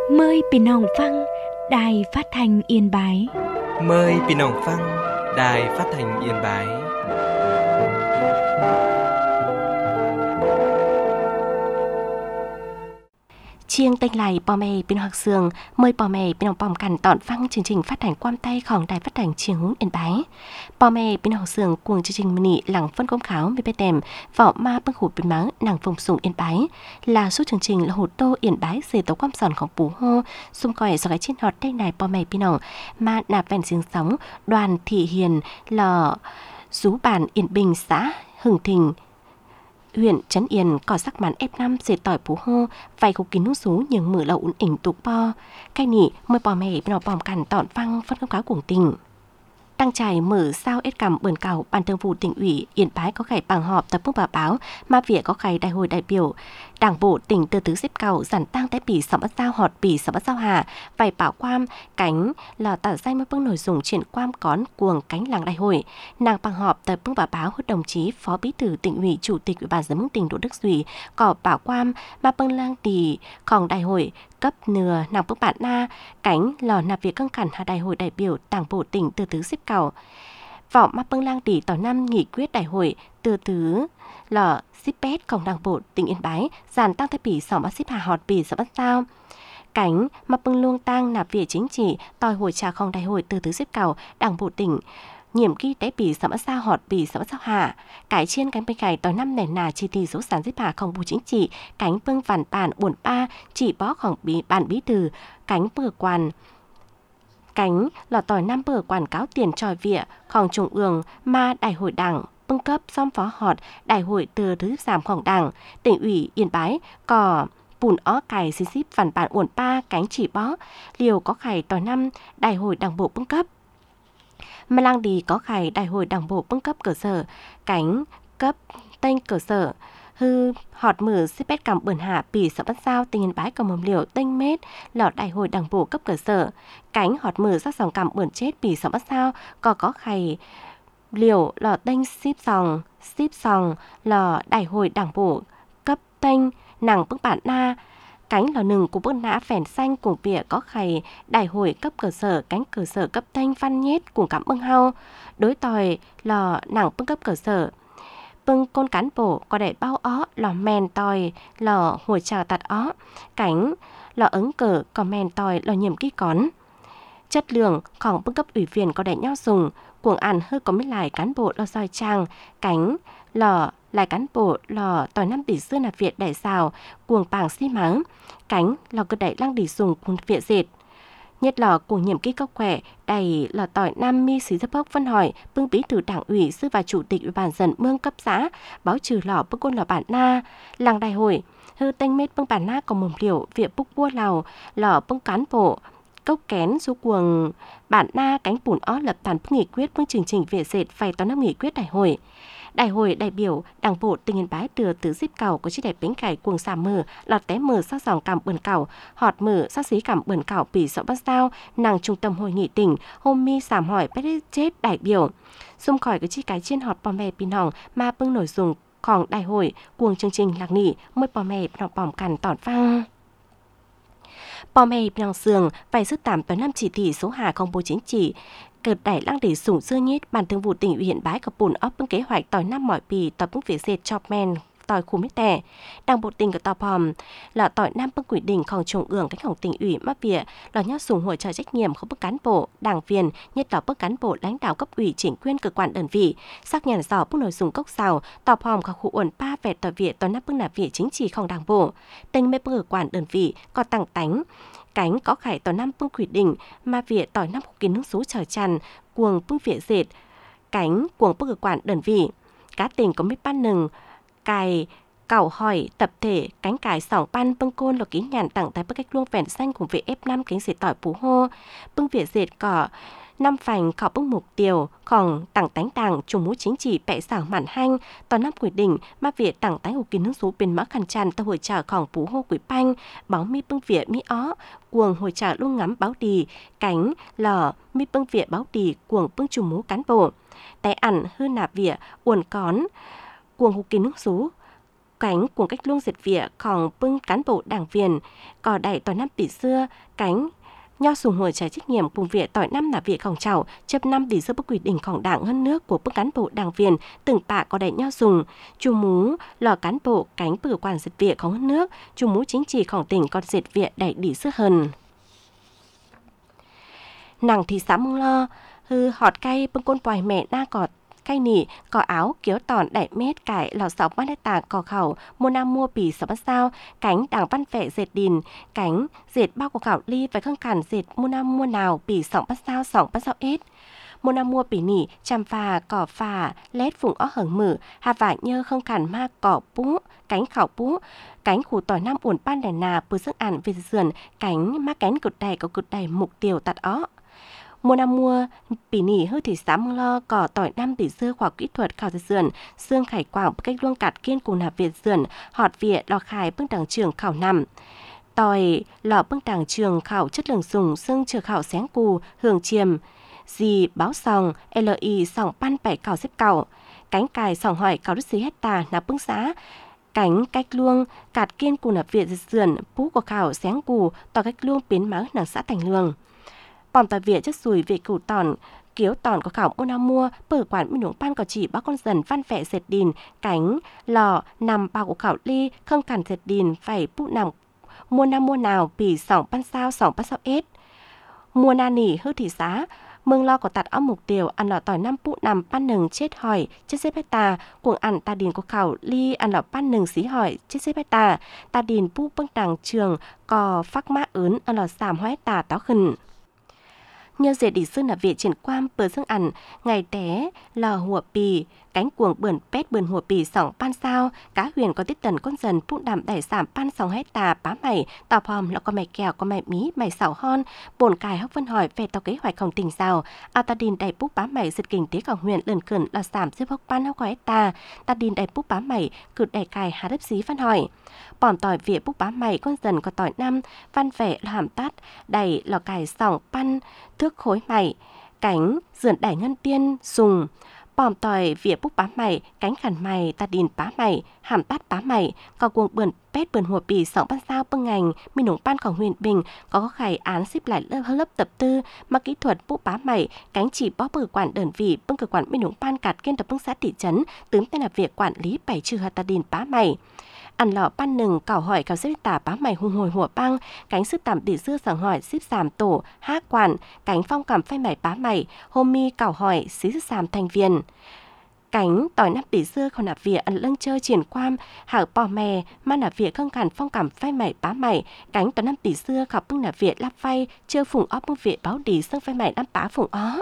Mờiพี่น้องฟังđài phát thanh Yên Bái. Mời พี่น้องฟัง Đài Phát thanh Yên Bái. Chiêng tên lại bò mè bên hoặc sườn mời bò mè bên bòm cằn tọn phăng chương trình phát hành quam tayของđài phát hành chiêng hướng Yên Bái. Bò mè bên hoặc sườn cuồng chương trình mini lẳng phân công khảo bên tèm vỏ ma bưng hụt bên máng nàng vùng sùng Yên Bái là số chương trình là hụt tô Yên Bái dề tấu quam sònของPú Hô xung còi do cái trên hot đây này bò mè bên nòng mà nạp vẹn riêng sóng đoàn thị hiền là rú bản Yên Bình xã Hưng Thịnh huyện Trấn Yên có sắc màn F5 dệt tỏi Pú Hô vài cục kín nước sú nhưng mở lậu ỉn tục po cái nỉ mời bò mè bên bòm cằn tọn phăng phân công cáo cuồng tình đăng trải mở sao ết cầm bờn cào ban thường vụ tỉnh ủy Yên Bái có khải bằng họp tập trung báo báo mà vỉa có khải đại hội đại biểu đảng bộ tỉnh từ tứ xếp cầu giản tăng tại bỉ sầm bắt sao họt bỉ sầm bắt sao hà vài bảo quam cánh là tả danh mới bước nội dung triển quam cón cuồng cánh làng đại hội nàng bằng họp tập trung báo báo hốt đồng chí phó bí thư tỉnh ủy chủ tịch ủy ban nhân dân tỉnh Đỗ Đức Duy có bảo quam mà bưng lang đi còn đại hội cấp nừa nàng bước bạn na cánh lò nạp việc căng cản hà đại hội đại biểu đảng bộ tỉnh từ tứ xếp cầu vọng mà bưng lang đi tỏ năm nghị quyết đại hội từ tứ lò Sipet cộng đảng bộ tỉnh Yên Bái giàn tăng thay bỉ sòng bắt xếp hà họt bỉ sòng bắt sao cánh mà bưng luông tăng nạp việc chính trị tòi hội trà không đại hội từ tứ xếp cầu đảng bộ tỉnh nhiệm kỳ tế bỉ sầm bắt sao họt bỉ sầm bắt sao hạ cải chiên cánh bên cày tòi năm nền nà chi tỷ số sản xếp hà không bù chính trị cánh bưng phản bản buồn ba chỉ bóของbản bí thư cánh bừa quan cánh lò tòi năm bừa quảng cáo tiền tròi vịaของtrung ương mà đại hội đảng bưng cấp xóm phó họt đại hội từ thứ giảmของđảng tỉnh ủy Yên Bái có bùn ó cày xí xíp phản bản uổng pa cánh chỉ bó liều có khải tòi năm đại hội đảng bộ bưng cấp mà lang đi có khải đại hội đảng bộ bưng cấp cơ sở cánh cấp tên cơ sở hư họt mở xếp cầm bẩn hạ bỉ sợ bắt sao tình Yên Bái cầm mầm liều tên mét lọt đại hội đảng bộ cấp cơ sở cánh họt mở sắc dòng cầm bẩn chết bỉ sợ bắt sao có khải liều lò tên ship sòng lò đại hội đảng bộ cấp tên nàng bức bản na cánh lò nừng của bức nã phèn xanh cùng vỉa có khải đại hội cấp cơ sở cánh cơ sở cấp tên văn nhết cùng cảm bưng hao đối tòi lò nàng bưng cấp cơ sở bưng côn cán bộ có đại bao ó lò men tòi lò hồi trào tạt ó cánh lò ứng cờ có men tòi lò nhiệm ký cón chất lượngของbưng cấp ủy viên có đại nhau dùng cuồng ăn hơi có mấy lại cán bộ lò soi trang cánh lò lại cán bộ lò tòi năm tỷ xưa nạp Việt đại xào cuồng bảng xi mắng cánh lò cơ đại lăng đi dùng cuồng Việt dệt nhất lò cuồng nhiệm ký cấp khỏe đầy lò tỏi năm mi xí dấp phân hỏi bưng bí thư đảng ủy sư và chủ tịch ủy ban dân mương cấp xã báo trừ lò bưng côn lò bản na làng đại hội hư tênh mết bưng bản na có mầm liều việc búc bua lào lò bưng cán bộ cốc kén số cuồng bản na cánh bùn ó lập tàn bưng nghị quyết bưng trình về dệt phải tao năm nghị quyết đại hội đại biểu đảng bộ tỉnh Yên Bái từ tứ xếp cầu của chi đại bến cải cuồng xà mờ lọt té mờ sắc dòng cảm bẩn cảo họt mờ sắc xí cảm bẩn cảo bỉ sợ bắt sao nàng trung tâm hội nghị tỉnh hôm mi sảm hỏi bắt chết đại biểu xung khỏi cái chi cái trên họt bò mè pin hỏng mà bưng nổi dùngของđại hội cuồng chương trình lạc nỉ môi bò mè nọc bòm cằn tỏn phăng bò mè nòng sườn vài sức tạm tới 5 chỉ thị số hà không bố chính trị cợt đẩy lăng để sủng xưa nhít ban thường vụ tỉnh ủy Yên Bái có bùn ấp bưng kế hoạch tỏi năm mọi bì tỏi bưng việc dệt chọc men tỏi khu mít tè đảng bộ tỉnh của tò pòm là tỏi năm bưng quỷ đỉnhของtrung ương cánhของtỉnh ủy mắc vỉa là nhát sủng hỗ trợ trách nhiệm không bức cán bộ đảng viên nhất là bức cán bộ lãnh đạo cấp ủy chính quyền cơ quan đơn vị xác nhận rõ bức nội dung cốc xào tò pòm có khu uẩn pa vẹt tỏi vỉa tỏi năm bưng nạp vỉa chính trịของđảng bộ tên mấy bưng cơ quan đơn vị có tăng tánh cánh có khải tỏi năm bưng quỷ đỉnh mà vỉa tỏi năm kín nước số trở tràn cuồng bưng vỉa dệt cánh cuồng bưng cơ quan đơn vị cá tỉnh có mấy ban nừng cài cẩu hỏi tập thể cánh cài sòng pan bưng côn là ký nhàn tặng tại bức cách luông vẹn xanh cùng về F5 cánh dệt tỏi Pú Hô bưng vỉa dệt cỏ năm phành khảo bưng mục tiêuของtặng tánh đảng chủ mũ chính trị bệ xảo mạn hanh tòa năm quy định mà việc tặng tánh hồ kín nước số bên mã khăn tràn tàu hội trảของPú Hô quỷ panh báo mi bưng vỉa mi ó cuồng hội trả luôn ngắm báo đi cánh lò mi bưng vỉa báo đi cuồng bưng chủ mũ cán bộ tại ẩn hư nạp vỉa uẩn cón cuồng hồ kín nước số cánh của cách luông diệt vỉaของbưng cán bộ đảng viên có đại tỏi năm tỷ xưa cánh nho sùng hồi trái trách nhiệm cùng việc tỏi năm là việcของchảo chấp năm tỷ xưa bất quy địnhของđảng hơn nước của bưng cán bộ đảng viên từng bạ có đại nho sùng chu mú lò cán bộ cánh bử quản diệt vỉaของhơn nước chu mú chính trịของtỉnh còn diệt vỉa đại tỷ xưa hơn nàng thị xã Mông Lo hư họt cay bưng côn pòi mẹ na cọt cây nỉ có áo kiếu tòn đại mét cải lò sọc bát đất tà cò khẩu mua nam mua bì sọc bát sao cánh đảng văn vệ dệt đìn cánh dệt bao của khảo ly và khăn cản dệt mua nam mua nào bì sọc bát sao ít mua nam mua bì nỉ chăm phà cỏ phà lét phụng ó hởng mử hà vả nhơ không cản ma cỏ bú cánh khảo bú cánh khủ tỏi nam uẩn ban đèn nà bữa sức ản về sườn cánh má cánh cực đầy có cực đầy mục tiêu tạt ó mua năm mua bỉ nỉ hư thị xã Mông Lo cỏ tỏi năm tỷ xưa khoa kỹ thuật khảo dịch sườn xương khải quảng cách luông cạt kiên cùng nạp việt sườn họt việt lò khải bưng đảng trường khảo nằm tỏi lò bưng đảng trường khảo chất lượng sùng xương trường khảo xén cù hưởng chiềm dì báo sòng li sòng pan bảy cào xếp cào cánh cài sòng hỏi cào đứt xí hecta nạp bưng xã cánh cách luông cạt kiên cùng nạp việt sườn pú của khảo xén cù tỏi cách luông biến máu nàng xã thành lương bòm tỏi việt chất sùi về củ tòn kiếu tòn có khảo mua nam mua bờ quản minh nướng pan có chỉ bao con dần văn vẽ dệt đìn cánh lò nằm bao của khảo ly không cản dệt đìn phải pu nằm mua nam mua nào bì sòng pan sao ít mua na nỉ hư thị xã Mương Lo có tạt áo mục tiêu ăn lò tỏi năm pu nằm pan nừng chết hỏi chết xếp hecta cuồng ăn ta điền của khảo ly ăn lò pan nừng xí hỏi chết xếp hecta ta điền pu bưng đằng trường cò phắc mã ớn ăn lò sàm hóa hecta táo khẩn nhờ dễ đi xưa là việc triển quan bờ dương ẩn ngày té lò hùa bì cánh cuồng bươn pét bươn hùa bì sòng pan sao cá huyền có tiết tần con dần phun đạm đẩy giảm pan sòng hecta bá mày tàu hòm là con mày kèo con mày mí mày xảo hon bồn cài hóc vân hỏi về tàu kế hoạch không tỉnh rào Altadin đầy búp bá mày giật kinh tếของhuyện lần khẩn là giảm xếp hóc pan hóc hecta Tadin đầy búp bá mày cử đầy cài hà đấp xí văn hỏi bỏm tỏi vỉa búp bá mày con dần có tỏi năm văn vẻ là hàm tát đầy lò cài sòng pan thước khối mày cánh dườn đẩy ngân tiên sùng bòm tỏi vỉa búp bá mày cánh khẩn mày ta đìn bá mày hàm tát bá mày có cuồng bươn pét bươn hùa bì sọng ban sao bưng ngành mi nùng banของhuyện Bình có khải án xếp lại lớp tập tư mà kỹ thuật búp bá mày cánh chỉ bó bử quản đơn vị bưng cơ quản mi nùng ban cạt kiên tập bưng xã thị trấn tướng tên là việc quản lý bảy trừ hạt ta đìn bá mày ăn lọ pan nừng cào hỏi cào xếp tả bá mày hùng hồi hùa băng cánh sức tạm để dưa sảng hỏi xếp sàm tổ hát quản cánh phong cảm phai mày bá mày hôm mi cào hỏi xí sức sàm thành viên cánh tỏi nắp để dưa còn nạp vỉa ăn lưng chơi triển quan hảo bò mè mà nạp vỉa không cản phong cảm phai mày bá mày cánh tỏi nắp để dưa khảo bưng nạp vỉa lắp phay chơi phùng ó bưng vỉa báo đi xương phai mày đám bá phùng ó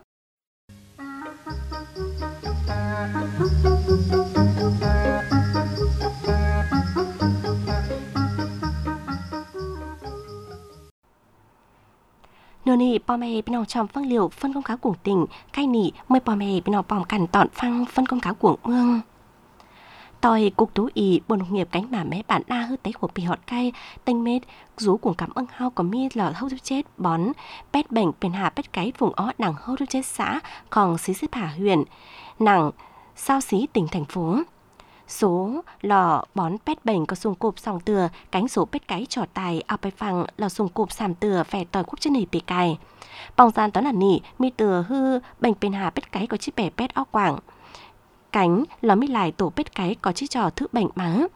nô nì bò mè bên nòng tròm phân liệu phân công cáo cuồng tỉnh cay nỉ mời bò mè bên nòng bòm cằn tọn phăng phân công cáo cuồng mương tỏi cục tú ý bộ nông nghiệp cánh bà mé bản na hư tế của bì họt cay tinh mết rú cuồng cảm ưng hao có mi lò hâu thuốc chết bón pét bệnh bền hà pét cái vùng ó nặng hâu thuốc chết xã còn xí xếp hà huyện nặng sao xí tỉnh thành phố số lò bón pét bệnh có sùng cụp sòng từa cánh số pét cái trò tài ao bay phẳng lò sùng cụp sàm từa vẻ tỏi quốc chân nỉ bì cài bòng gian toán là nỉ mi từa hư bệnh bền hà pét cái có chiếc bè pét ó quảng cánh lò mi lại tổ pét cái có chiếc trò thức bệnh má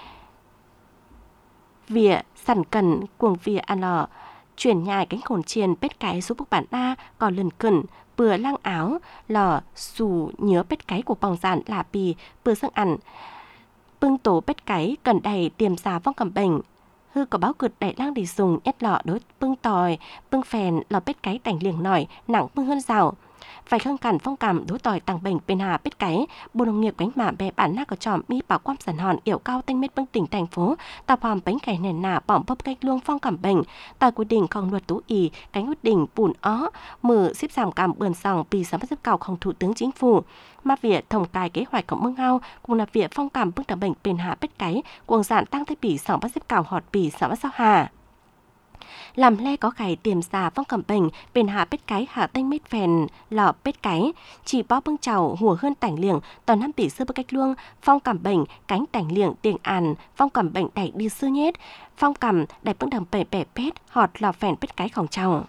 vỉa sẵn cần cuồng vỉa ăn lò chuyển nhài cánh khổn chiền pét cái số bức bản na còn lần cẩn bừa lang áo lò xù nhớ pét cái của bòng giản là bì bừa sang ăn bưng tổ pét cái cần đầy tiềm xà vong cầm bệnh hư có báo cực đại lang để dùng ép lọ đối bưng tỏi bưng phèn lò pét cái tành liềng nổi nặng bưng hơn rào phải khăng cản phong cảm đối tỏi tăng bệnh bên hà pét cái bộ nông nghiệp cánh mả bè bản na có tròm mi bảo quan sản hòn yểu cao tinh mết bưng tỉnh thành phố tạp hòm bánh cải nền nả bỏng bấp cách luông phong cảm bệnh tại quy định không luật tú ý cánh quyết định bùn ó mở xếp giảm cảm bườn sòng bì sắm xếp cào không thủ tướng chính phủ mà việc thông cài kế hoạch của mương hao cùng là việc phong cảm bưng tảng bệnh bên hà pét cái cuồng dạn tăng thế bì sòng bắt xếp cào họt bì sắm sao hà làm le có khải tiềm xà phong cầm bệnh bên hạ bết cái hạ tanh mết phèn lọ bết cái chỉ bó bưng chảo hùa hơn tảnh liệng toàn năm tỷ sư bơ cách luông phong cầm bệnh cánh tảnh liệng tiền àn phong cầm bệnh đẩy đi sư nhét phong cầm đẩy bưng đầm bể bể pét họt lọ phèn bết cái khổng chảo.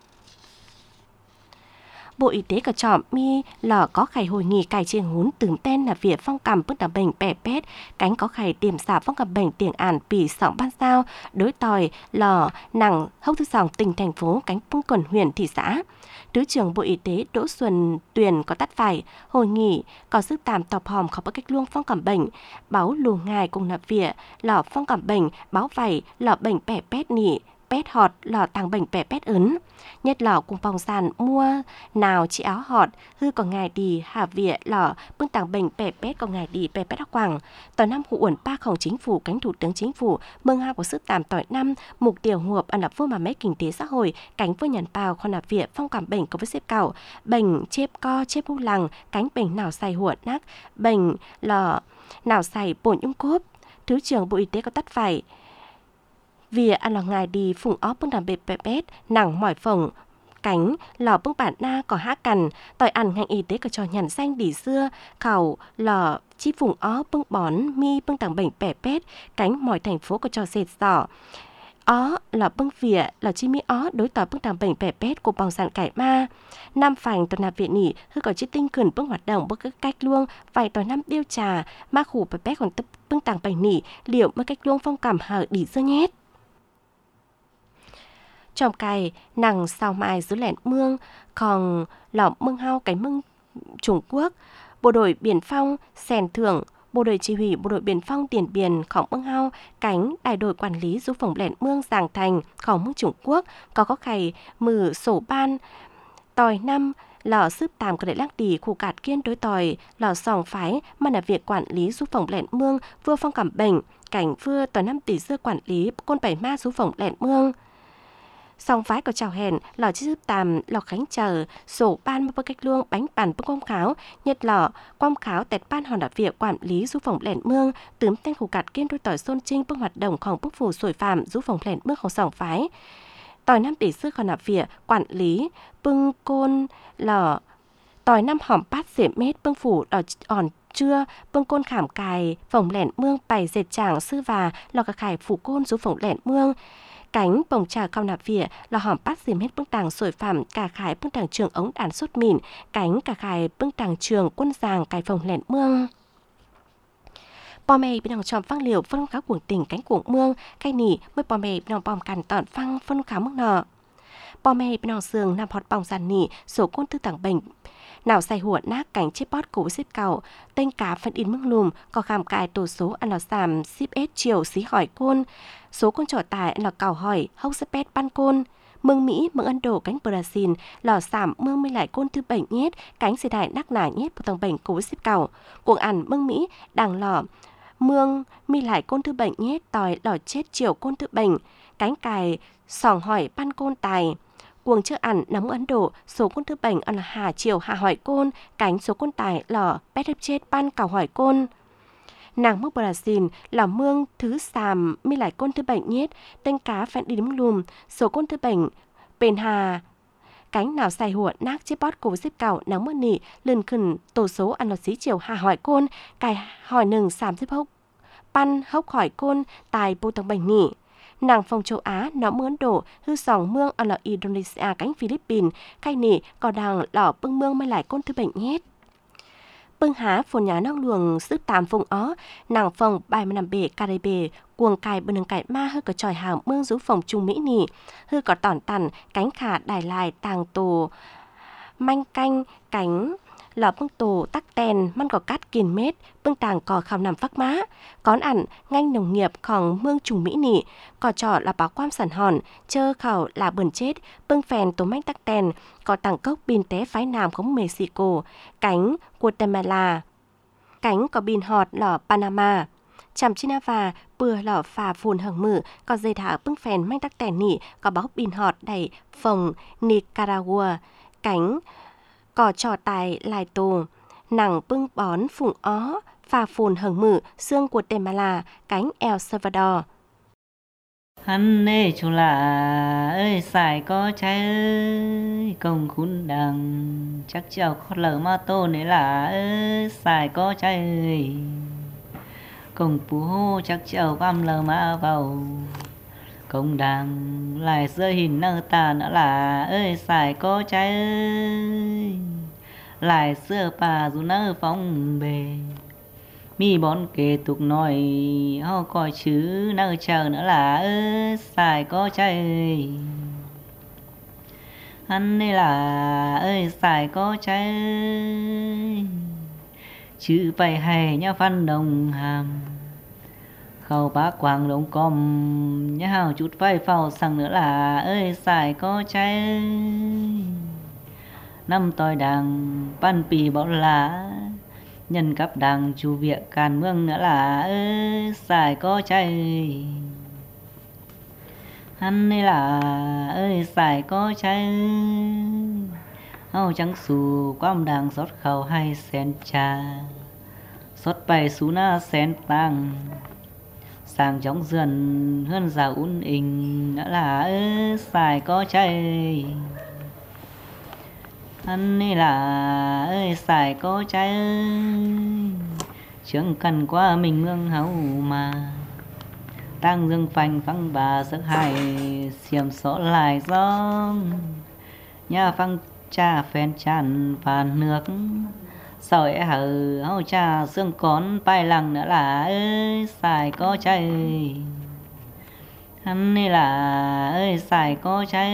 Bộ Y tế có chọn mi lò có khải hội nghị cải chiên hún tưởng tên là việc phong cầm bức đảo bệnh bẻ pét cánh có khải tiềm xả phong cầm bệnh tiền ản bỉ sọng ban sao đối tòi lò nặng hốc thứ sòng tỉnh thành phố cánh bưng quần huyện thị xã. Thứ trưởng Bộ Y tế Đỗ Xuân Tuyền có tắt phải hội nghị có sức tạm tọp hòm khó bất cách luông phong cầm bệnh báo lù ngài cùng nạp vỉa lò phong cầm bệnh báo vảy lò bệnh bẻ pét nỉ pét họt lò tàng bệnh bẻ pét ấn nhất lò cùng phòng sàn mua nào chỉ áo họt hư còn ngài đi hà vỉa lò bưng tàng bệnh bẻ pét còn ngài đi bẻ pét áo quảng tòa năm hụ uẩn ba khổng chính phủ cánh thủ tướng chính phủ mừng ha của sức tạm tỏi năm mục tiêu huộp ăn lập phương mà mấy kinh tế xã hội cánh với nhận bào còn nạp vỉa phong cảm bệnh có với xếp cảo bệnh chếp co chếp hú lằng cánh bệnh nào xài huộn nắc bệnh lò nào xài bổn nhung cốp. Thứ trưởng Bộ Y tế có tắt phải vì ăn là ngài đi phùng óp bưng đàm bẹp bẹp nặng mỏi phồng cánh lò bưng bản na có hát cằn tỏi ăn ngành y tế có trò nhằn xanh đỉ xưa khẩu lò chi phùng óp bưng bón mi bưng tàng bệnh bẹp bẹp cánh mỏi thành phố có trò dệt sỏ ó lò bưng vỉa lò chi mi ó đối tỏi bưng tàng bệnh bẹp bẹp của bòng sản cải ma năm phành tuần nạp viện nỉ hư có chi tinh cường bưng hoạt động bưng cách luông vài tỏi năm điêu trà ma khủ bẹp bẹp còn tập bưng tàng bệnh nỉ liệu mới cách luông phong cảm hở đỉ xưa nhét. Trong cày nằng sao mai dưới lẹn mương còn lỏm mương hao cái mương Trung Quốc bộ đội biên phong sèn thưởng bộ đội chỉ huy bộ đội biên phong Điện Biên khổng mương hao cánh đại đội quản lý du phòng lẹn mương Giàng Thành khổng mương Trung Quốc có khải mử sổ ban tòi năm lò sức tàm có đại lắc đi khu cạt kiên đối tòi lò sòng phái mà là việc quản lý du phòng lẹn mương vừa phong cảm bệnh cảnh vừa tòi năm tỷ xưa quản lý côn bảy ma du phòng lẹn mương song phái có chào hẹn lò chi giúp tàm lò khánh chờ sổ ban bơ cách luông bánh bàn bơ quang kháo nhật lò quang kháo tẹt ban hòn đảo việc quản lý du phòng lẹn mương tướm tên khu cạt kiên đôi tỏi xôn trinh bưng hoạt độngของbức phủ sổi phạm du phòng lẹn mươngของsong phái tỏi năm tỷ sư còn đảo việc quản lý bưng côn lò tỏi năm hòm bát dễ mét bưng phủ đỏ ỏn trưa bưng côn khảm cài phòng lẹn mương bày dệt tràng sư và lò cả khải phủ côn du phòng lẹn mương cánh bồng trà cao nạp vỉa là hòm bát dìm hết bưng tàng sổi phạm cả khải bưng tàng trường ống đàn sốt mìn cánh cả khải bưng tàng trường quân giàng cài phòng lẹn mương bò mè bên đằng tròm phăng liều phân khá cuồng tỉnh cánh cuồng mương khai nỉ mới bò mè bên đằng bòm cằn tọn phăng phân khá mức nọ bò mè bên đằng sườn nằm hot bòng giàn nỉ sổ côn tư tàng bệnh nào xài hủa nát cánh chếp bót cổ xếp cầu tên cá phân in mương lùm có khám cài tổ số ăn lò sàm ship s chiều xí hỏi côn số con trỏ tài ăn lò cào hỏi hốc xếp pet ban côn mương Mỹ mương Ấn Độ cánh Brazil lò sảm mương mới lại côn tư bệnh nhét cánh xì đại đắc nả nhét một tầng bệnh cổ xếp cầu cuồng ăn mương Mỹ đằng lò mương mi lại côn tư bệnh nhét tòi lò chết chiều côn tư bệnh cánh cài sòng hỏi ban côn tài cuồng chưa ẩn nắm Ấn Độ số côn thứ bệnh là hà chiều hà hỏi côn cánh số côn tài lò pet chết ban cào hỏi côn nàng mức Brazil là mương thứ sàm mi lại côn thứ bệnh nhét tên cá phèn đi đếm lùm số côn thứ bệnh bền hà cánh nào xài hụa nát chết bót cổ xếp cầu nắng mưa nỉ lần khẩn tổ số ăn lọt xí chiều hà hỏi côn cài hỏi nừng sàm xếp hốc pan hốc hỏi côn tài bô tầng bệnh nỉ nàng phòng châu Á nó mướn đổ hư sòng mương ở là Indonesia cánh Philippines khai nỉ có đằng lỏ bưng mương mới lại côn thứ bệnh nhét bưng há phồn nhà nóc luồng sức tàm vùng ó nàng phòng 35 bể Caribe cuồng cài bên đường cài ma hơi có tròi hào mương rú phòng trung Mỹ nỉ hơi có tỏn tằn cánh khả đài lại tàng tổ manh canh cánh lò bưng tổ tắc tèn măn có cát kiên mét bưng tàng cò khảo nằm phắc má cón ẩn nganh nông nghiệpของmương trùng Mỹ nỉ cò trọ là báo quan sản hòn chơ khảo là bẩn chết bưng phèn tổ manh tắc tèn có tàng cốc bin té phái namของMexico cánh Guatemala cánh có bin họt lò Panama chằm Chinava bừa lò phà phùn hằng mử có dây thả bưng phèn manh tắc tèn nỉ có báo bin họt đầy phòng Nicaragua cánh cỏ trò tài lại tù nặng bưng bón phùng ó phà phồn hằng mử xương của Guatemala cánh El Salvador hắn nê chú là ơi xài có trái ơi công khún đằng chắc chào khó lỡ ma tô nế là ơi xài có trái ơi công phú hô chắc chào quam lờ ma vào công đằng lại rơi hình nơ tà nữa là ơi xài có trái ơi lại xưa bà dù nơ phong bề mi bón kề tục nói ho coi chứ nơ chờ nữa là ơi xài có trái ơi hắn đây là ơi xài có trái ơi chữ bày hay nhá văn đồng hàm khâu bá quang lông com nhá hào chút vai phao sang nữa là ơi xài có trái ơi năm tỏi đàng ban pì bảo lá nhân cấp đàng chủ việc càn mương nữa là ơi xài có trái ơi hắn đây là ơi xài có trái ơi hao trắng xù quam đàng xót khẩu hay sen trà xót bay xú na sen tăng sang trong dần hơn già un ình đã là ơi xài có trái hắn đây là ơi xài có trái chẳng cần qua mình mương hậu mà tăng dương phanh phăng bà sức hai xiêm xó lại giông nhà phăng cha phen chan phàn nước sỏi hở hậu cha xương con bay lằng nữa là ơi xài có trái hắn này là ơi xài có trái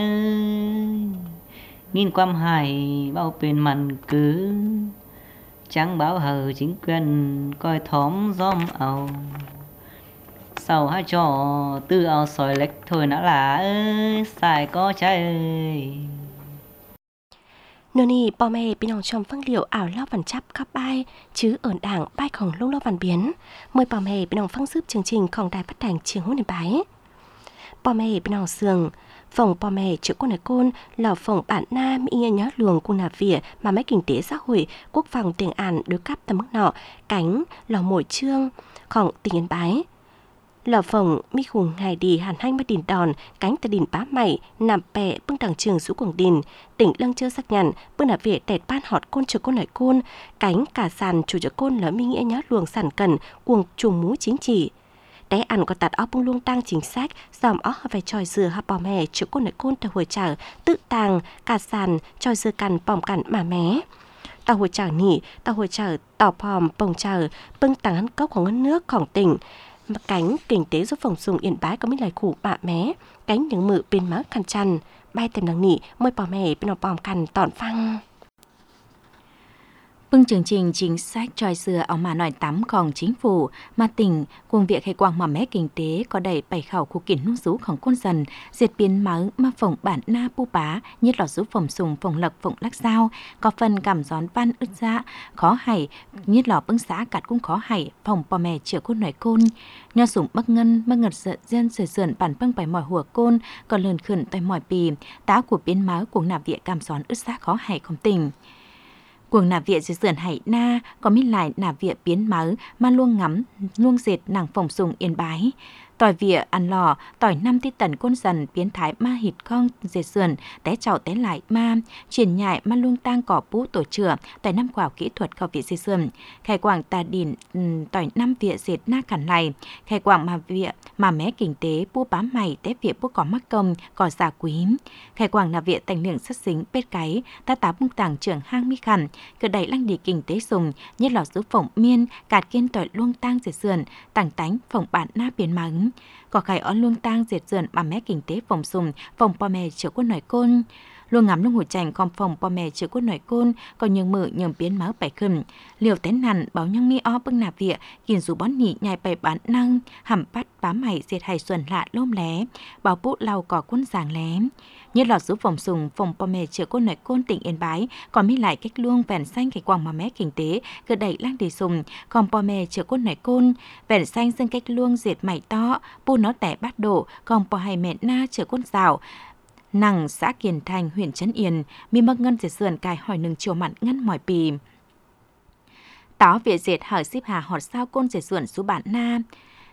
nghìn quam hải bao bên mặn cứ trắng báo hờ chính quyền coi thóm gióm ầu sau hai trò tư ao sỏi lệch thôi nữa là ơi xài có trái Nô nì bò mẹ bên lòng trong phân liệu ảo lo vằn chắp khắp bay chứ ở đảng bay khổng lông lo vằn biến mời bò mẹ bên lòng phân giúp chương trìnhของđài phát thanh Chiếng Hôn Nền Bái bò mẹ bên lòng sườn phòng bò mẹ chữ con này côn là phòng bản nam y nhớ luồng cung nà vỉa mà mấy kinh tế xã hội quốc phòng tiền ản được cắp tầm mức nọ cánh là mỗi chươngของtỉnh Yên Bái là phòng mi khùng ngày đi hàn hanh mới đỉnh đòn cánh từ đỉnh bá mày nằm bè bưng đằng trường xuống quảng đỉnh tỉnh lăng chưa sắc nhằn bưng là việc tẹt ban họt côn chữ côn này côn cánh cả sàn chủ chữ côn là mi nghĩa nhớ luồng sản cần cuồng trùng mũ chính trị té ăn có tạt óc bung luông tăng chính sách dòm óc về tròi dừa hấp bò mè chữ côn này côn từ hồi trở tự tàng cả sàn tròi dừa cằn bòm cằn mà mé tàu hồi trở nỉ tàu hồi trở tàu bòm bồng trở bưng tàng hắn cốc của ngân nướcของtỉnh cánh kinh tế giúp phòng dùng Yên Bái có mấy lời khủ bạ mé cánh những mự bên má khăn chăn bay tìm đằng nỉ môi bò mè bên bòm cằn tọn phăng Bưng chương trình chính sách tròi dừa ở mà nói tắmของchính phủ mà tỉnh cùng việc hay quang mà mé kinh tế có đẩy bảy khẩu khu kiến nung rúของcôn dần diệt biến máu mà phòng bản na pu bá nhất là giúp phòng sùng phòng lộc phòng lắc sao có phần cảm gión văn ứt dạ khó hảy nhất là bưng xã cạt cũng khó hảy phòng bò mè chữa côn nói côn nho sủng bắc ngân mà ngật giận dân sửa sườn bản bưng bảy mỏi hùa côn còn lờn khẩn tại mỏi pì tá của biến máu cùng nạp viện cảm gión ứt dạ khó hảy không tỉnh cuồng nạp viện dưới sườn hải na có mít lại nạp viện biến máu mà luôn ngắm luôn dệt nàng phòng sùng Yên Bái tỏi vỉa ăn lò tỏi năm tí tần côn dần biến thái ma hịt con dệt sườn té chậu té lại ma chuyển nhại ma luôn tang cỏ bú tổ chửa tỏi năm quả kỹ thuật khảo viện dệt sườn khai quảng tà đỉn tỏi năm vỉa dệt na cản này khai quảng mà vỉa mà mé kinh tế bú bám mày té vỉa bú cỏ mắc công cỏ giả quý khai quảng là vỉa tành liệng sắt dính bết cái ta tá bung tàng trưởng hang mi khẩn cứ đẩy lăng đi kinh tế dùng nhất là giúp phỏng miên cạt kiên tỏi luôn tang dệt sườn tàng tánh phỏng bản na biến mắng có khai on luông tang dệt dườn mà mé kinh tế phòng sùng phòng bò mè chữa quân nổi côn luôn ngắm luôn hủ chành còn phòng bò mè chữa quân nổi côn còn nhường mở nhường biến máu bảy khẩn liều tén hẳn báo nhăng mi o bưng nạp vỉa kiền dù bón nhị nhai bảy bán năng hầm bắt bám mày dệt hay xuân lạ lôm lé báo bút lau cỏ quân giàng lé nhất là giúp phòng sùng phòng bò mè chữa quân nổi côn tỉnh Yên Bái còn mi lại cách luông vẻn xanh cái quang mà mé kinh tế cứ đẩy lăng đi sùng còn bò mè chữa quân nổi côn vẻn xanh dân cách luông dệt mày to bu nó tẻ bát đổ còn bò hay mẹ na chữa quân rào nằng xã Kiền Thành huyện Trấn Yên mi mắc ngân dệt sườn cài hỏi nừng chiều mặn ngân mỏi pì táo viện dệt hỏi xếp hà họt sao côn dệt sườn số bản na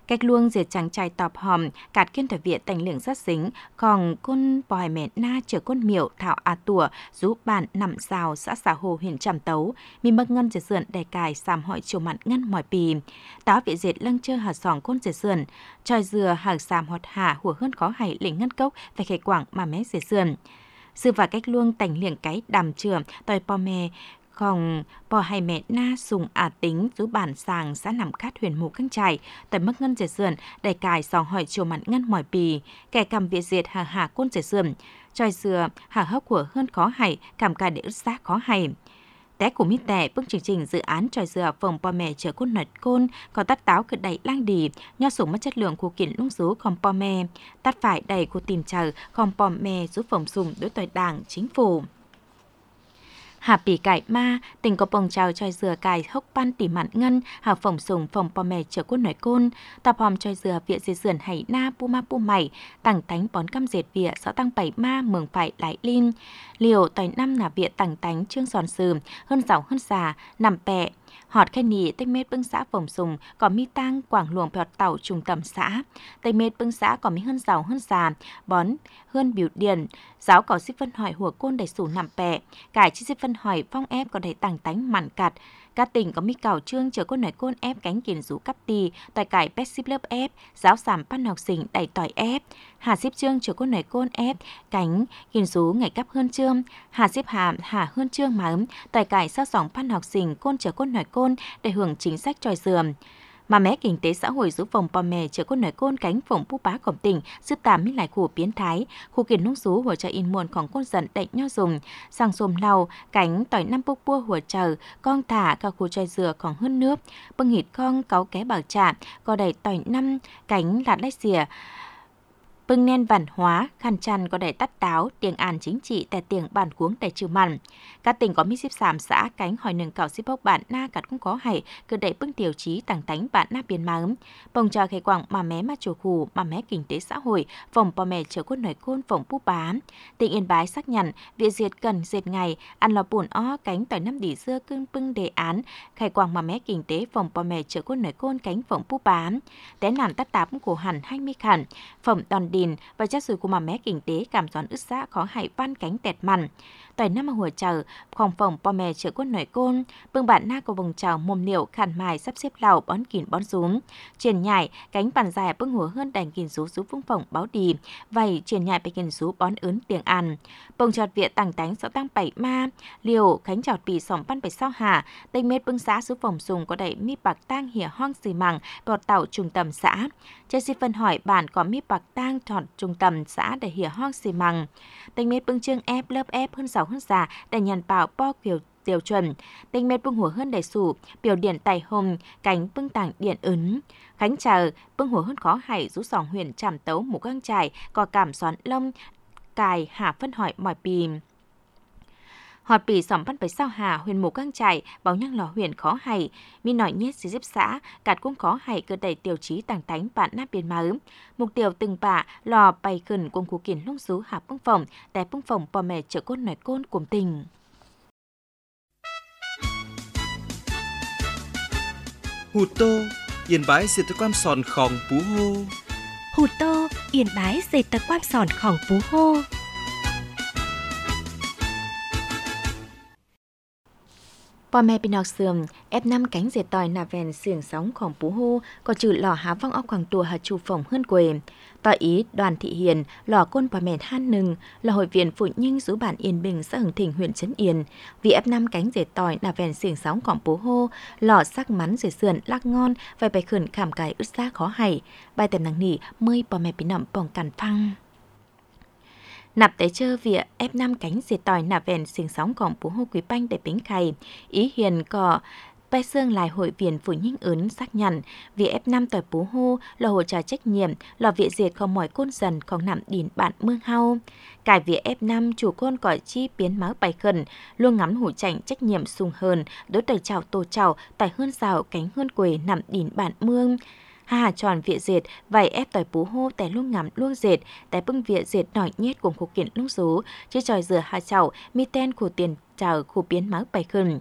cách luông diệt trắng trai tọp hòm cạt kiên thời viện tành liệng rất dính còn côn bòi mẹ na chở côn miệu thảo a tủa giúp bạn nằm rào xã hồ huyện Tràm Tấu mi mắc ngân diệt sườn đè cài sàm hỏi chiều mặn ngân mỏi pì táo viện diệt lăng chơ hà sòng côn diệt sườn tròi dừa hàng sàm hột hạ hùa hơn khó hay lĩnh ngân cốc phải khề quảng mà mé diệt sườn sư và cách luông tành liệng cái đàm trường tòi po mè còn bò hay mẹ na sùng tính giúp bản sàng xã nằm cát huyền mù căng trải tại mất ngân diệt sườn đầy cài sòng hỏi chiều mặn ngân mỏi pì kẻ cầm viện diệt hà côn diệt sườn tròi dừa hà hấp của hơn khó hay cảm cài để ướt xác khó hay té của mi tẻ bước chương trình dự án tròi dừa phòng po mè chở côn nợt côn còn tắt táo cực đầy lang đì nho sủng mất chất lượng của kiện lung rú còn po mè tắt phải đầy của tìm chờ còn po mè giúp phòng sùng đối tòi đảng chính phủ hà pì cải ma tình có bồng trào tròi dừa cài hốc pan tỉ mặn ngân hà phòng sùng phòng po mè chở côn nổi côn tập hòm tròi dừa viện diệt sườn hay na pu ma pu mày tặng tánh bón cam dệt vịa sáu tăng bảy ma mường phải lại linh liều tòi năm là viện tặng tánh trương giòn sườn hơn giàu hơn già nằm bẹ họt khay nì tây mết bưng xã phòng sùng có mi tang quảng luồng bẹt tàu trung tâm xã tây mết bưng xã có mi hơn giàu hơn già bón hơn biểu điển giáo có xích phân hỏi hùa côn đầy sủ nằm bẹ cải chi xích phân hỏi phong ép có đầy tàng tánh mặn cạt các tỉnh có mi cào trương chờ côn nải côn ép cánh kiền rú cắp tì tòi cải pet ship lớp ép giáo sảm pan học sinh đầy tỏi ép hà ship trương chờ côn nải côn ép cánh kiền rú ngày cắp hơn trương hà ship hà hơn trương mà tòi cải sao sòng pan học sinh côn chờ côn nải côn để hưởng chính sách tròi dừa mà mé kinh tế xã hội giúp phòng po mè chở côn nổi côn cánh phòng pu bá cổng tỉnh giúp tạm mít lại khu biến thái khu kiển nông sú hỗ trợ in muônของcôn dần đậy nho dùng sang xôm lau cánh tỏi năm bốc bua hỗ trợ con thả cả khu tròi dừa còn hơn nước bưng hít con cáu ké bảo trả có đầy tỏi năm cánh lạt lách xìa bưng nen văn hóa khăn chăn có đầy tắt táo tiếng an chính trị tại tiếng bản cuống đầy trừ mặn các tỉnh có mi ship sàm xã cánh hỏi nâng cào ship bốc bản na cắt cũng có hay cứ đẩy bưng tiêu chí tàng tánh bản na biến má bồng trà khai quảng mà mé mà chùa khù mà mé kinh tế xã hội phòng po mè chở côn nổi côn phòng pu bá tỉnh Yên Bái xác nhận việc diệt cần diệt ngày ăn lò bùn o cánh tỏi năm đỉ dưa cưng bưng đề án khai quảng mà mé kinh tế phòng po mè chở côn nổi côn cánh phòng pu bá té nản tắt tám của hẳn 20 khẩn phẩm đòn và chất sủi của mà mé kinh tế cảm gión ướt xã có hại van cánh tẹt mặn tỏi năm mà hùa chờ phòng phòng po mè chở côn nổi côn bưng bạn na của vòng trào mồm liệu khản mài sắp xếp lào bón kín bón rúm truyền nhảy cánh bàn dài bưng hùa hơn đành kín rú rú vung phòng báo đì vầy truyền nhảyไปkín rú bón ướn tiếng ăn bồng chọt viện tàng tánh sáu tăng bảy ma liều khánh chọt pì sòng pan bảy sao hà tây mết bưng xã rú phòng sùng có đẩy mi bạc tang hỉa hoang xì mằng bọt tàu trung tâm xã chơi xin phân hỏi bản có mi bạc tang thọt trung tâm xã để hỉa hoang xì mằng tây mết bưng trương ép lớp ép hơn giàu hơn già để nhàn bảo bo kiểu tiêu chuẩn tinh mệt bưng hùa hơn đầy sủ biểu điện tài hồng cánh bưng tảng điện ứng khánh chờ bưng hùa hơn khó hại rú sòng huyện Tràm Tấu mù căng trải có cảm xoắn lông cài hạ phân hỏi mỏi pì họt pì sòng văn bảy sao hà huyền mù căng trải báo nhăng lò huyện khó hại mi nói nhét xí giúp xã cạt cũng khó hại cơ đẩy tiêu chí tàng tánh bạn nát biến má mục tiêu từng bạ lò bày khẩn cùng khu kiển lung sú hạ bưng phòng tại bưng phòng po mè chở côn nổi côn cùng tình Hù Tô, Yên Bái diệt tật quan sòn khòng Pú Hô. Hù Tô, Yên Bái diệt tật quan sòn khòng Pú Hô. Po mè pin học sườn F5 cánh dệt tỏi nà vèn xiềng sóngของPú Hô có trừ lò há vong óc khoảng tùa hạt chủ phòng hơn quê tỏi ý Đoàn Thị Hiền lò côn po mè han nừng là hội viện phụ nhinh rú bản Yên Bình xã Hưng Thịnh huyện Trấn Yên vì F5 cánh dệt tỏi nà vèn xiềng sóngของPú Hô lò sắc mắn dệt sườn lắc ngon và bài khẩn khảm cái ướt xa khó hay bài tèm nắng nỉ mơi po mè pin nậm bỏng cằn phăng nạp tới chơ vỉa F5 cánh dệt tỏi nạp vèn xiềng sóngของPú Hô Quý Banh để bính khay ý hiền có Bài xương lại hội viện phụ nhinh ướn xác nhận vì F5 tỏi Pú Hô là hỗ trợ trách nhiệm là viện diệt không mỏi côn dần không nằm đỉn bạn mương hao. Cải việc F5 chủ côn cõi chi biến máu bài khẩn luôn ngắm hủ chảnh trách nhiệm sung hơn đối tời chào tô chào tỏi hơn rào cánh hơn quề nằm đỉn bạn mương. Hà tròn viện dệt vài ép tỏi Pú Hô tại luôn ngắm luôn dệt tại bưng viện dệt nổi nhét cùng khu kiện lúc rú chứ tròi rửa hà chảo mi ten khu tiền chào khu biến máu bài khẩn.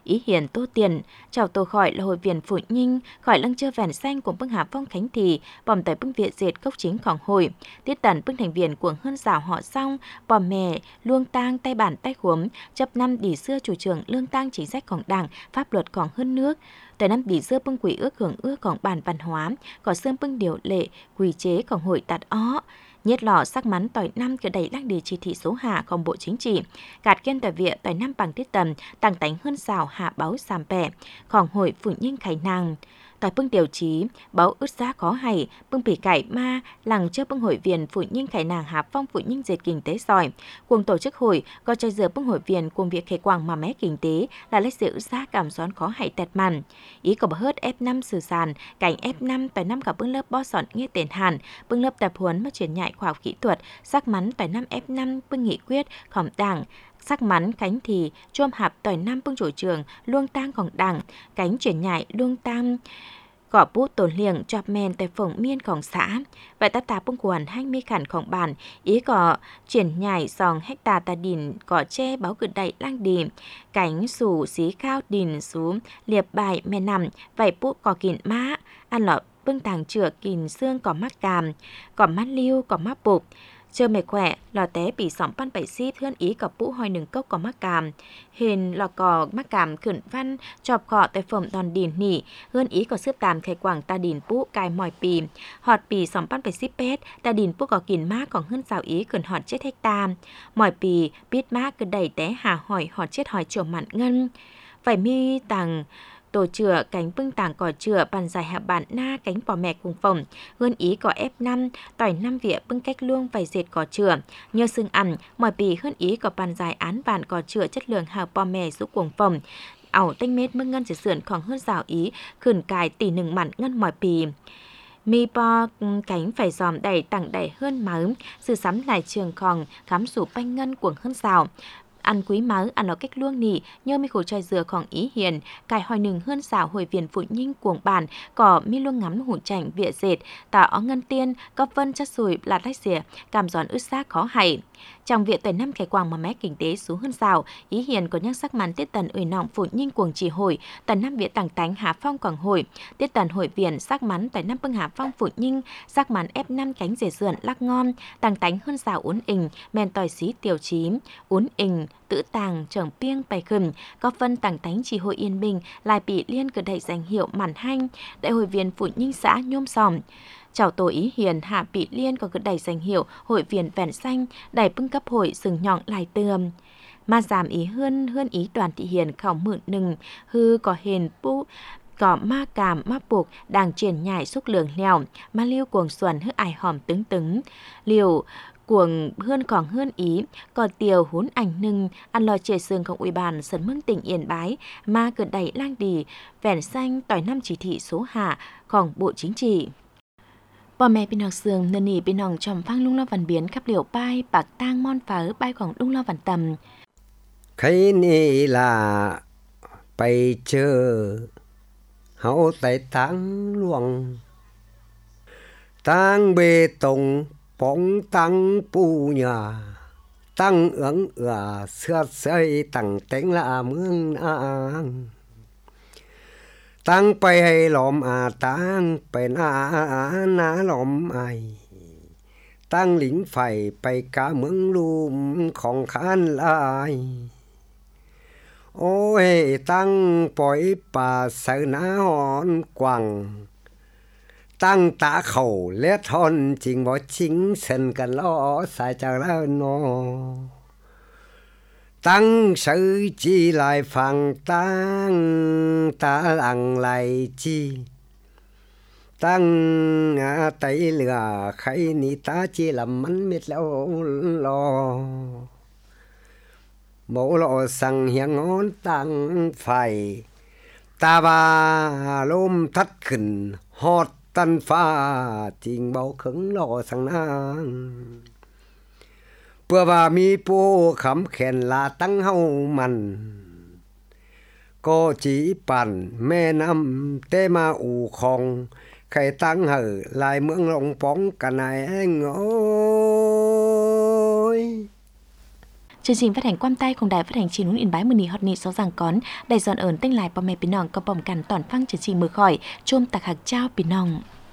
ý hiền tô tiền, chào tổ khỏi là hội viên phụ nhinh, khỏi lăng chơ vẹn xanh của bưng hạ phong khánh thì, bòm tới bưng viện dệt gốc chínhของhội, tiết tần bưng thành viên của hơn rào họ xong, bòm mẹ, luông tang tay bản tay khuấm, chấp năm đỉ xưa chủ trương lương tang chính sáchของđảng, pháp luậtของhơn nước. Tới năm đỉ xưa bưng quỷ ước hưởng ướcของbản văn hóa, có xương bưng điều lệ, quy chếของhội tạt ó. Nhiệt lọ sắc mắn tỏi năm cứ đẩy lăng đi chỉ thị số hạของbộ chính trị, gạt kiên tỏi viện tỏi năm bằng tiết tầm, tăng tánh hơn xào hạ báo sàm bẻ,ของhội phụ nhân khải nàng. Tỏi bưng điều chí, báo ướt giá khó hay, bưng bỉ cải ma, lằng trước bưng hội viên phụ nhân khải nàng hạ phong phụ nhân dệt kinh tế giỏi. Cùng tổ chức hội, có chơi dừa bưng hội viên cùng việc khải quảng mà mé kinh tế là lấy sự ướt giá cảm xón khó hay tẹt màn. Ý có bà hớt F5 sử sàn, cảnh F5 tỏi năm cả bưng lớp bo sọn nghe tiền hàn, bưng lớp tập huấn mà chuyển nhại khoa học kỹ thuật, sắc mắn tỏi năm F5 bưng nghị quyết, khỏng đảng, sắc mắn cánh thì chôm hạp tỏi năm bưng chủ trường, luông tangของđảng, cánh chuyển nhại luông tang gõ bút tổn liệng chọp men tại phòng miênของxã. Vậy ta tà bưng quần 20 khẩnของbản, ý có chuyển nhảy dòng hecta tà đìn có che báo cử đậy lang đì, cánh sủ xí cao đìn xuống, liệp bài mè nằm, vậy bút có kìn má, ăn lọ bưng tàng chữa kìn xương có mắc càm, có mắt liêu, có mắc bục. Chưa mệt khỏe, lò té bị sỏng pan bảy xí thươn ý có bũ hoi nừng cốc có mắc càm. Hên lò cò mắc càm khẩn văn, chọp khọ tại phẩm đòn đìn nỉ, hơn ý có xếp tàm khai quảng ta đìn bũ cài mỏi pì. Họt pì sỏng pan bảy xí pét, ta đìn bũ có kìn má còn hơn xào ý khẩn họt chết hecta. Mỏi pì, biết má cứ đẩy té hà hỏi họt chết hỏi chiều mặn ngân. Phải mi tàng tổ chữa cánh bưng tàng cỏ chữa bàn dài hạ bản na cánh bò mẹ cùng phòng hơn ý có F5 tỏi 5 vỉa bưng cách luông vài dệt cỏ chữa nhờ xương ăn mỏi bì hơn ý có bàn dài án bản cỏ chữa chất lượng hạ bò mẹ giúp cuồng phòng ảo tanh mết mưng ngân chỉ sườn khoảng hơn rào ý khẩn cài tỷ nừng mặn ngân mỏi bì mi bo cánh phải dòm đẩy tặng đẩy hơn máu sự sắm lại trường khòng khám sủ banh ngân cuồng hơn rào ăn quý máu ăn nó cách luông nỉ nhớ mi khổ trai dừaของý hiền cài hỏi nừng hơn xảo hồi viện phụ nhinh cuồng bản cỏ mi luông ngắm hủ chảnh vịa dệt tả ó ngân tiên cấp vân chất sùi lạt lách xỉa cảm giòn ướt xác khó hay trong viện tây năm khải quảng mà mé kinh tế xuống hơn xảo ý hiền có nhắc sắc màn tiết tần ủi nọng phụ nhinh cuồng chỉ hồi tần năm viện tàng tánh hạ phong quảng hồi tiết tần hội viện sắc mắn tần năm bưng hạ phong phụ nhinh sắc mắn F5 cánh rể sườn lắc ngon tàng tánh hơn xảo uốn ình men tỏi xí tiểu chí uốn ình tự tàng trưởng piêng bài khẩn có phân tàng tánh chỉ hội yên bình lại bị liên cử đẩy danh hiệu màn hanh đại hội viên phụ nhinh xã nhôm sòm chào tổ ý hiền hạ bị liên có cử đẩy danh hiệu hội viên vẹn xanh đẩy bưng cấp hội sừng nhọn lại tườm mà giảm ý hơn ý đoàn thị hiền khảo mượn nừng hư có hiền pu có ma càm ma buộc đang triển nhảy xúc lường lèo ma liêu cuồng xuẩn hư ai hòm tứng liều cuồng hơn còn hơn ý còn tiều hốn ảnh nưng ăn lò chè sươngของủy ban sân mương tỉnh Yên Bái mà cử đẩy lang đì vẻn xanh tỏi năm chỉ thị số hạของbộ chính trị bò mẹ bên học sương nên nỉ bên hồng tròm phang lung lo văn biến khắp liều bay bạc tang mon phở bayของlung lo văn tầm cái này là bay chờ hậu tại tang luồng tang bê tông bóng tăng pu nhà tăng ứng xưa xây tăng tính là mương nàng tăng bay hay lòm tăng bay na lòm ai tăng lính phải bay cả mương lùm không khăn lại ôi tăng bói bà sợ ná hòn quăng tăng tạ khẩu lết hòn chính bỏ chính sân cần lo sai chẳng là nó tăng sự chi lại phẳng tăng ta lặng lại chi tăng tay lửa khay ni ta chỉ làm mắn miết lâu lo mẫu lộ sang hiang ngón tăng phải ta ba lôm thắt khẩn hót tân pha tình bao khứng lò sang nang bữa bà mi po khắm khen là tăng hậu mặn có chỉ bản mẹ năm tê ma ủ khong khai tăng hở lại mương lồng bóng cả này anh ơi chương trình phát hành quam tayของđài phát hành Chín Hướng Yên Bái mùa nì hot nì sáu giang cón đài dọn ơn tên lại pa mẹ pin nòng có bomกันตอนฟังchương trìnhมือข่อยชมตักหักเจ้าพี่น้อง